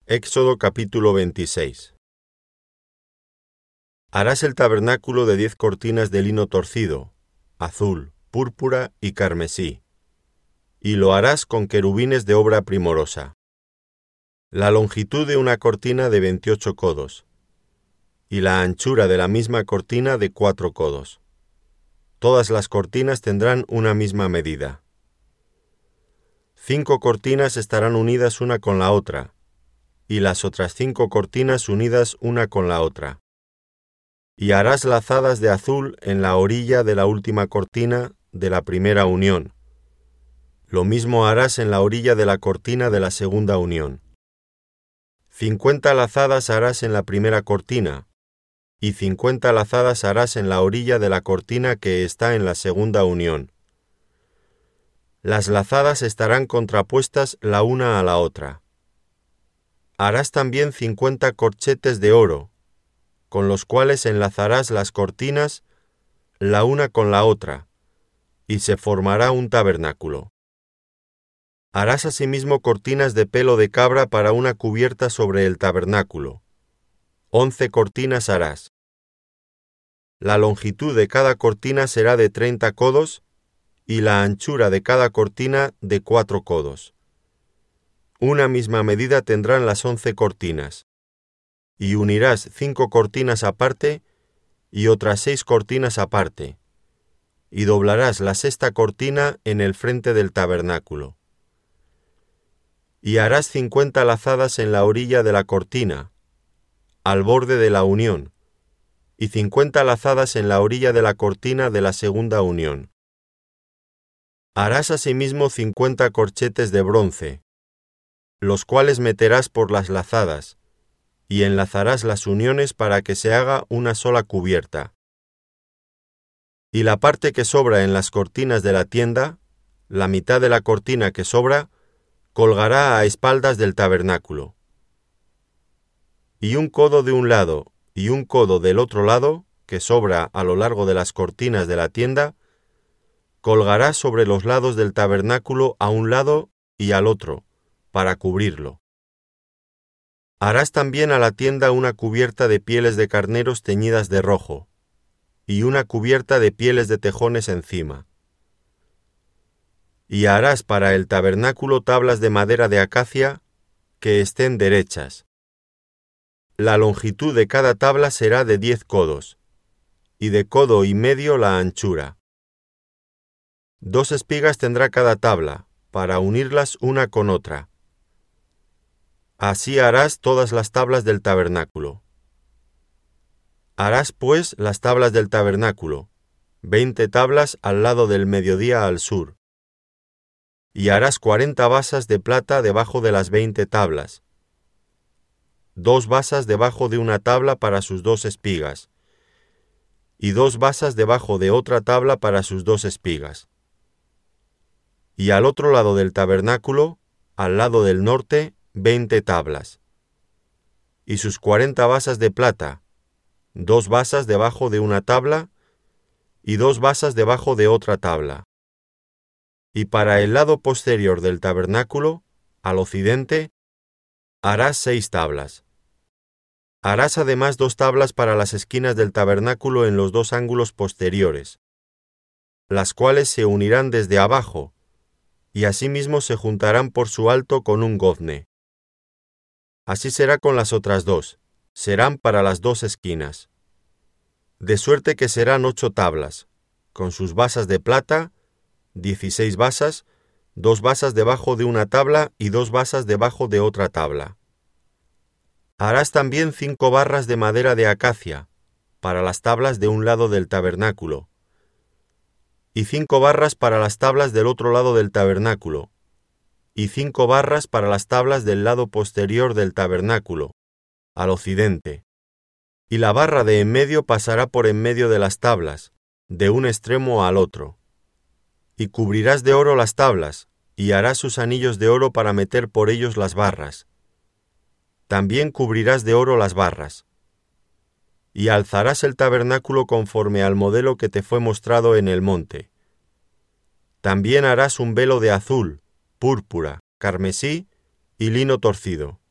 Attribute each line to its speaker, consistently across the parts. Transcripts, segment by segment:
Speaker 1: Éxodo capítulo 26. Harás el tabernáculo de 10 cortinas de lino torcido, azul, púrpura y carmesí, y lo harás con querubines de obra primorosa. La longitud de una cortina de 28 codos, y la anchura de la misma cortina de 4 codos. Todas las cortinas tendrán una misma medida. 5 cortinas estarán unidas una con la otra, y las otras 5 cortinas unidas una con la otra. Y harás lazadas de azul en la orilla de la última cortina de la primera unión. Lo mismo harás en la orilla de la cortina de la segunda unión. 50 lazadas harás en la primera cortina, y 50 lazadas harás en la orilla de la cortina que está en la segunda unión. Las lazadas estarán contrapuestas la una a la otra. Harás también 50 corchetes de oro, con los cuales enlazarás las cortinas la una con la otra, y se formará un tabernáculo. Harás asimismo cortinas de pelo de cabra para una cubierta sobre el tabernáculo. 11 cortinas harás. La longitud de cada cortina será de 30 codos, y la anchura de cada cortina de 4 codos. Una misma medida tendrán las 11 cortinas. Y unirás 5 cortinas aparte y otras 6 cortinas aparte, y doblarás la sexta cortina en el frente del tabernáculo. Y harás 50 lazadas en la orilla de la cortina, al borde de la unión, y 50 lazadas en la orilla de la cortina de la segunda unión. Harás asimismo 50 corchetes de bronce, los cuales meterás por las lazadas, y enlazarás las uniones para que se haga una sola cubierta. Y la parte que sobra en las cortinas de la tienda, la mitad de la cortina que sobra, colgará a espaldas del tabernáculo. Y un codo de un lado y un codo del otro lado, que sobra a lo largo de las cortinas de la tienda, colgará sobre los lados del tabernáculo a un lado y al otro, para cubrirlo. Harás también a la tienda una cubierta de pieles de carneros teñidas de rojo, y una cubierta de pieles de tejones encima. Y harás para el tabernáculo tablas de madera de acacia que estén derechas. La longitud de cada tabla será de 10 codos, y de codo y medio la anchura. 2 espigas tendrá cada tabla, para unirlas una con otra. Así harás todas las tablas del tabernáculo. Harás pues las tablas del tabernáculo, 20 tablas al lado del mediodía al sur. Y harás 40 basas de plata debajo de las 20 tablas. 2 basas debajo de una tabla para sus 2 espigas, y 2 basas debajo de otra tabla para sus 2 espigas. Y al otro lado del tabernáculo, al lado del norte, 20 tablas, y sus 40 basas de plata, 2 basas debajo de una tabla, y 2 basas debajo de otra tabla. Y para el lado posterior del tabernáculo, al occidente, harás 6 tablas. Harás además 2 tablas para las esquinas del tabernáculo en los 2 ángulos posteriores, las cuales se unirán desde abajo, y asimismo se juntarán por su alto con un gozne. Así será con las otras 2, serán para las 2 esquinas. De suerte que serán 8 tablas, con sus basas de plata, 16 basas, 2 basas debajo de una tabla y 2 basas debajo de otra tabla. Harás también 5 barras de madera de acacia, para las tablas de un lado del tabernáculo, y 5 barras para las tablas del otro lado del tabernáculo, y 5 barras para las tablas del lado posterior del tabernáculo, al occidente. Y la barra de en medio pasará por en medio de las tablas, de un extremo al otro. Y cubrirás de oro las tablas, y harás sus anillos de oro para meter por ellos las barras. También cubrirás de oro las barras. Y alzarás el tabernáculo conforme al modelo que te fue mostrado en el monte. También harás un velo de azul, púrpura, carmesí y lino torcido.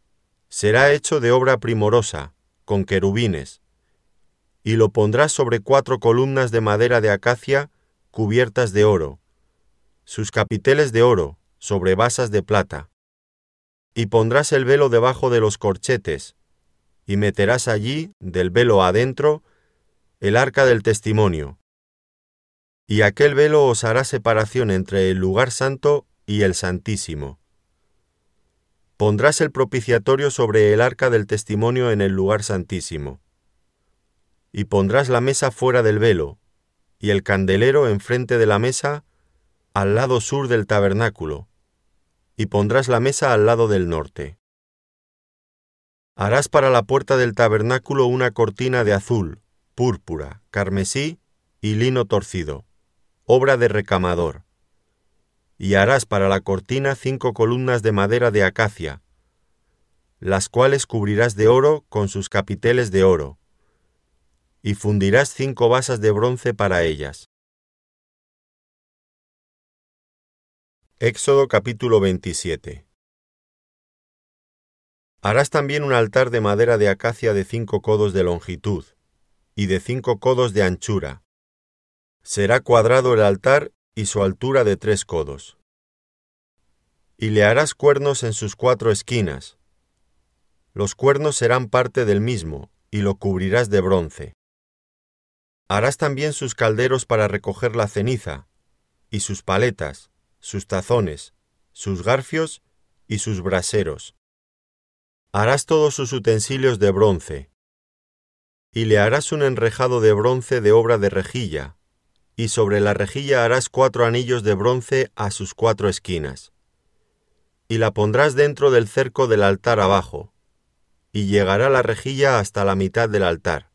Speaker 1: Será hecho de obra primorosa, con querubines, y lo pondrás sobre 4 columnas de madera de acacia cubiertas de oro, sus capiteles de oro, sobre basas de plata. Y pondrás el velo debajo de los corchetes, y meterás allí, del velo adentro, el arca del testimonio. Y aquel velo os hará separación entre el lugar santo y el santísimo. Pondrás el propiciatorio sobre el arca del testimonio en el lugar santísimo. Y pondrás la mesa fuera del velo, y el candelero enfrente de la mesa, al lado sur del tabernáculo, y pondrás la mesa al lado del norte. Harás para la puerta del tabernáculo una cortina de azul, púrpura, carmesí y lino torcido, obra de recamador. Y harás para la cortina 5 columnas de madera de acacia, las cuales cubrirás de oro con sus capiteles de oro, y fundirás 5 basas de bronce para ellas. Éxodo capítulo 27. Harás también un altar de madera de acacia de 5 codos de longitud, y de 5 codos de anchura. Será cuadrado el altar y su altura de 3 codos. Y le harás cuernos en sus 4 esquinas. Los cuernos serán parte del mismo, y lo cubrirás de bronce. Harás también sus calderos para recoger la ceniza, y sus paletas, sus tazones, sus garfios y sus braseros. Harás todos sus utensilios de bronce. Y le harás un enrejado de bronce de obra de rejilla, y sobre la rejilla harás 4 anillos de bronce a sus 4 esquinas. Y la pondrás dentro del cerco del altar abajo, y llegará la rejilla hasta la mitad del altar.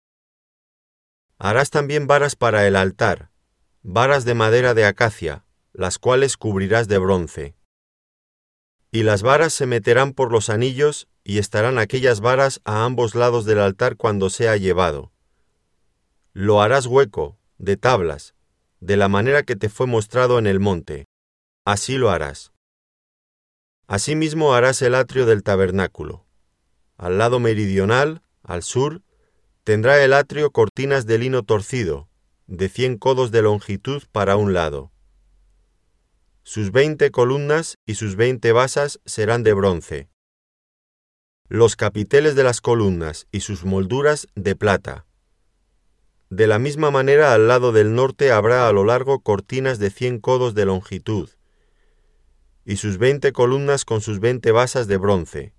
Speaker 1: Harás también varas para el altar, varas de madera de acacia, las cuales cubrirás de bronce. Y las varas se meterán por los anillos, y estarán aquellas varas a ambos lados del altar cuando sea llevado. Lo harás hueco, de tablas, de la manera que te fue mostrado en el monte. Así lo harás. Asimismo harás el atrio del tabernáculo. Al lado meridional, al sur, tendrá el atrio cortinas de lino torcido, de 100 codos de longitud para un lado. Sus 20 columnas y sus 20 basas serán de bronce. Los capiteles de las columnas y sus molduras de plata. De la misma manera al lado del norte habrá a lo largo cortinas de 100 codos de longitud, y sus 20 columnas con sus 20 basas de bronce.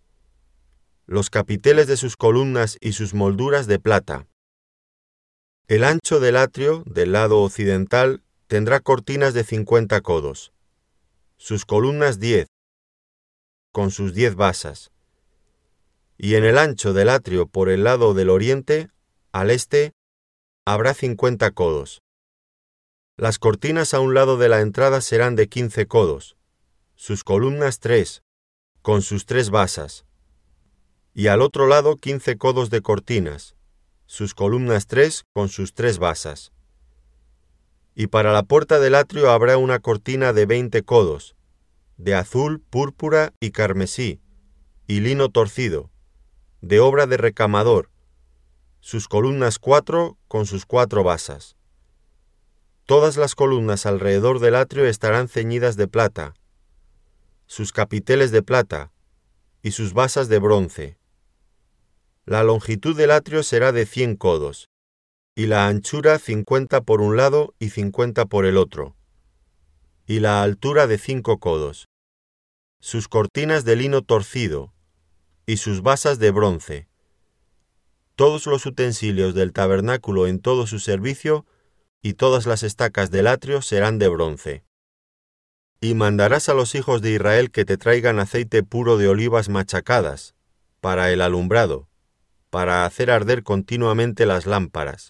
Speaker 1: Los capiteles de sus columnas y sus molduras de plata. El ancho del atrio, del lado occidental, tendrá cortinas de 50 codos. Sus columnas 10, con sus 10 basas. Y en el ancho del atrio por el lado del oriente, al este, habrá 50 codos. Las cortinas a un lado de la entrada serán de 15 codos. Sus columnas 3, con sus 3 basas. Y al otro lado 15 codos de cortinas, sus columnas 3 con sus 3 basas. Y para la puerta del atrio habrá una cortina de 20 codos, de azul, púrpura y carmesí, y lino torcido, de obra de recamador, sus columnas 4 con sus 4 basas. Todas las columnas alrededor del atrio estarán ceñidas de plata, sus capiteles de plata, y sus basas de bronce. La longitud del atrio será de 100 codos, y la anchura 50 por un lado y 50 por el otro, y la altura de 5 codos. Sus cortinas de lino torcido, y sus basas de bronce. Todos los utensilios del tabernáculo en todo su servicio, y todas las estacas del atrio serán de bronce. Y mandarás a los hijos de Israel que te traigan aceite puro de olivas machacadas, para el alumbrado, para hacer arder continuamente las lámparas.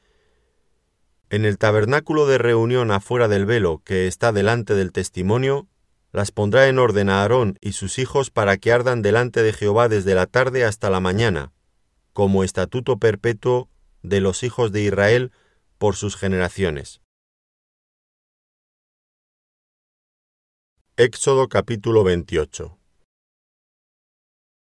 Speaker 1: En el tabernáculo de reunión afuera del velo que está delante del testimonio, las pondrá en orden a Aarón y sus hijos para que ardan delante de Jehová desde la tarde hasta la mañana, como estatuto perpetuo de los hijos de Israel por sus generaciones. Éxodo capítulo 28.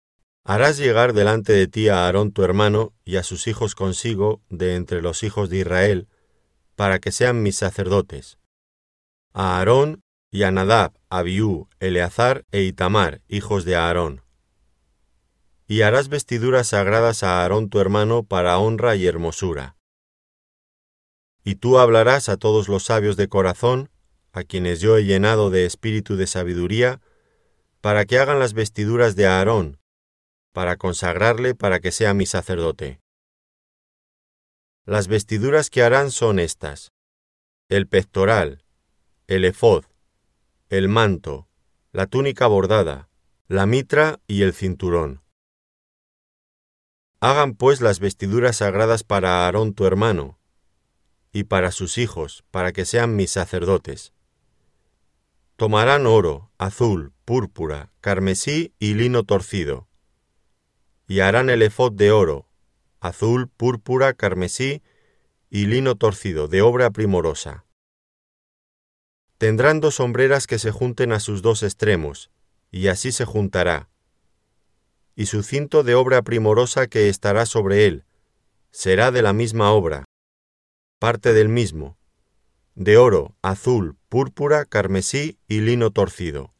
Speaker 1: Harás llegar delante de ti a Aarón tu hermano y a sus hijos consigo de entre los hijos de Israel, para que sean mis sacerdotes. A Aarón y a Nadab, Abiú, Eleazar e Itamar, hijos de Aarón. Y harás vestiduras sagradas a Aarón tu hermano para honra y hermosura. Y tú hablarás a todos los sabios de corazón, a quienes yo he llenado de espíritu de sabiduría, para que hagan las vestiduras de Aarón, para consagrarle para que sea mi sacerdote. Las vestiduras que harán son estas: el pectoral, el efod, el manto, la túnica bordada, la mitra y el cinturón. Hagan pues las vestiduras sagradas para Aarón tu hermano, y para sus hijos, para que sean mis sacerdotes. Tomarán oro, azul, púrpura, carmesí y lino torcido, y harán el efod de oro, azul, púrpura, carmesí y lino torcido, de obra primorosa. Tendrán 2 hombreras que se junten a sus 2 extremos, y así se juntará. Y su cinto de obra primorosa que estará sobre él, será de la misma obra, parte del mismo, de oro, azul, púrpura, carmesí y lino torcido.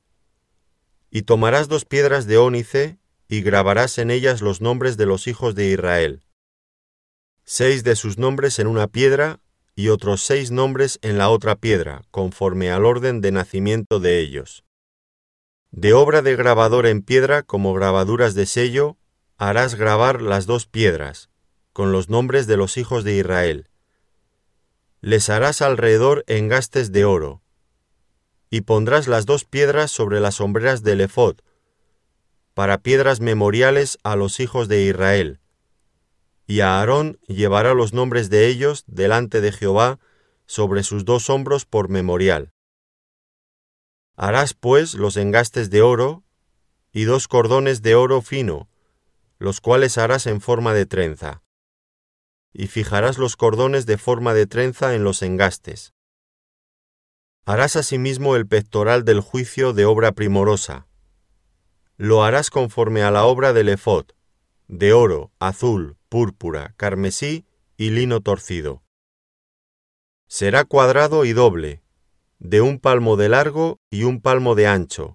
Speaker 1: Y tomarás 2 piedras de ónice, y grabarás en ellas los nombres de los hijos de Israel, 6 de sus nombres en una piedra, y otros 6 nombres en la otra piedra, conforme al orden de nacimiento de ellos. De obra de grabador en piedra, como grabaduras de sello, harás grabar las 2 piedras, con los nombres de los hijos de Israel. Les harás alrededor engastes de oro, y pondrás las 2 piedras sobre las hombreras del efod, para piedras memoriales a los hijos de Israel. Y Aarón llevará los nombres de ellos delante de Jehová sobre sus 2 hombros por memorial. Harás pues los engastes de oro y 2 cordones de oro fino, los cuales harás en forma de trenza. Y fijarás los cordones de forma de trenza en los engastes. Harás asimismo el pectoral del juicio de obra primorosa. Lo harás conforme a la obra del efod, de oro, azul, púrpura, carmesí y lino torcido. Será cuadrado y doble, de 1 palmo de largo y 1 palmo de ancho.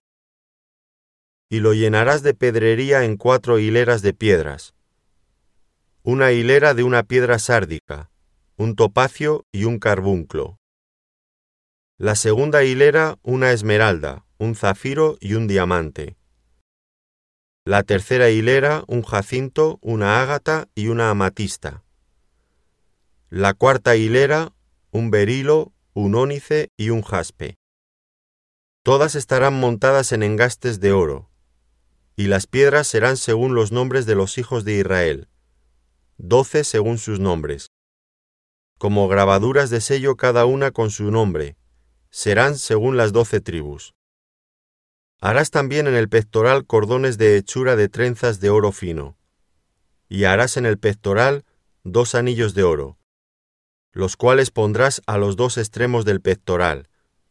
Speaker 1: Y lo llenarás de pedrería en 4 hileras de piedras. Una hilera de una piedra sárdica, un topacio y un carbunclo. La segunda hilera una esmeralda, un zafiro y un diamante. La tercera hilera un jacinto, una ágata y una amatista. La cuarta hilera un berilo, un ónice y un jaspe. Todas estarán montadas en engastes de oro, y las piedras serán según los nombres de los hijos de Israel, 12 según sus nombres. Como grabaduras de sello cada una con su nombre, serán según las 12 tribus. Harás también en el pectoral cordones de hechura de trenzas de oro fino, y harás en el pectoral 2 anillos de oro, los cuales pondrás a los 2 extremos del pectoral.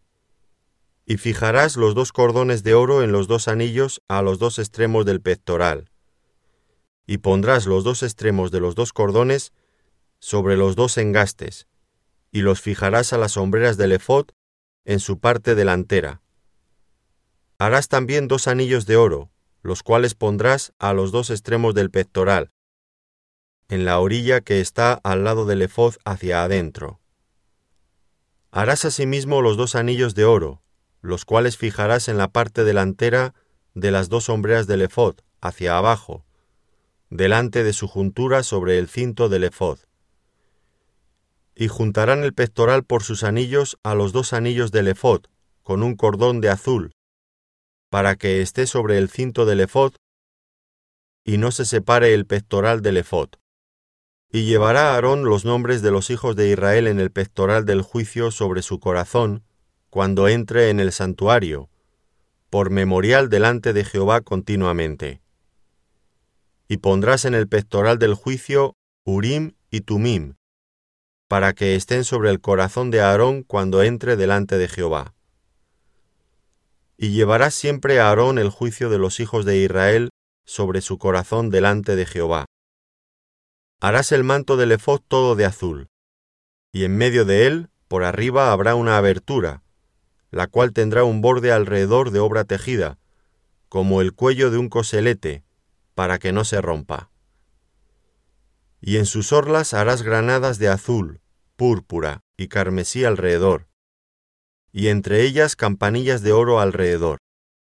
Speaker 1: Y fijarás los 2 cordones de oro en los 2 anillos a los 2 extremos del pectoral. Y pondrás los 2 extremos de los 2 cordones sobre los 2 engastes, y los fijarás a las hombreras del efod en su parte delantera. Harás también 2 anillos de oro, los cuales pondrás a los 2 extremos del pectoral, en la orilla que está al lado del efod hacia adentro. Harás asimismo los 2 anillos de oro, los cuales fijarás en la parte delantera de las 2 hombreras del efod, hacia abajo, delante de su juntura sobre el cinto del efod. Y juntarán el pectoral por sus anillos a los 2 anillos del efod, con un cordón de azul, para que esté sobre el cinto del efod, y no se separe el pectoral del efod. Y llevará Aarón los nombres de los hijos de Israel en el pectoral del juicio sobre su corazón, cuando entre en el santuario, por memorial delante de Jehová continuamente. Y pondrás en el pectoral del juicio Urim y Tumim, para que estén sobre el corazón de Aarón cuando entre delante de Jehová. Y llevarás siempre a Aarón el juicio de los hijos de Israel sobre su corazón delante de Jehová. Harás el manto del ephod todo de azul, y en medio de él, por arriba, habrá una abertura, la cual tendrá un borde alrededor de obra tejida, como el cuello de un coselete, para que no se rompa. Y en sus orlas harás granadas de azul, púrpura y carmesí alrededor, y entre ellas campanillas de oro alrededor.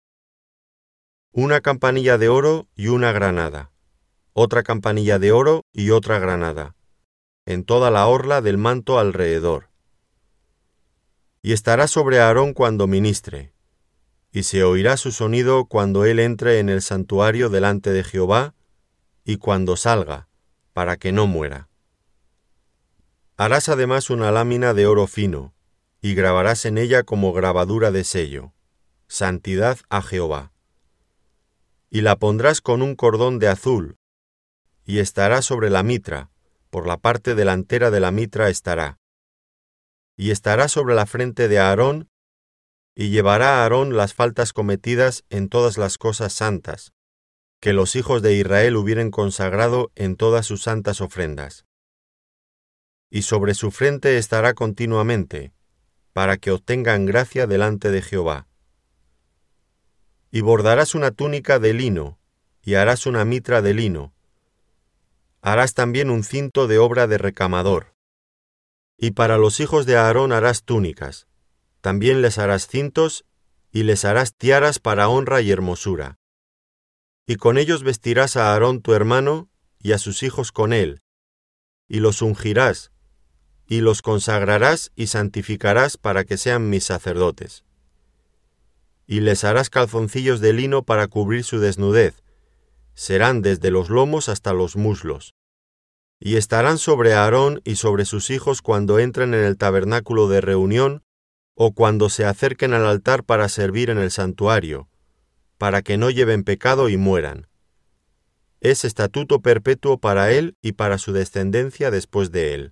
Speaker 1: Una campanilla de oro y una granada, otra campanilla de oro y otra granada, en toda la orla del manto alrededor. Y estará sobre Aarón cuando ministre, y se oirá su sonido cuando él entre en el santuario delante de Jehová, y cuando salga, para que no muera. Harás además una lámina de oro fino, y grabarás en ella como grabadura de sello, santidad a Jehová. Y la pondrás con un cordón de azul, y estará sobre la mitra, por la parte delantera de la mitra estará. Y estará sobre la frente de Aarón, y llevará a Aarón las faltas cometidas en todas las cosas santas, que los hijos de Israel hubieren consagrado en todas sus santas ofrendas. Y sobre su frente estará continuamente, para que obtengan gracia delante de Jehová. Y bordarás una túnica de lino, y harás una mitra de lino. Harás también un cinto de obra de recamador. Y para los hijos de Aarón harás túnicas. También les harás cintos, y les harás tiaras para honra y hermosura. Y con ellos vestirás a Aarón tu hermano, y a sus hijos con él, y los ungirás, y los consagrarás y santificarás para que sean mis sacerdotes. Y les harás calzoncillos de lino para cubrir su desnudez, serán desde los lomos hasta los muslos. Y estarán sobre Aarón y sobre sus hijos cuando entren en el tabernáculo de reunión, o cuando se acerquen al altar para servir en el santuario, para que no lleven pecado y mueran. Es estatuto perpetuo para él y para su descendencia después de él.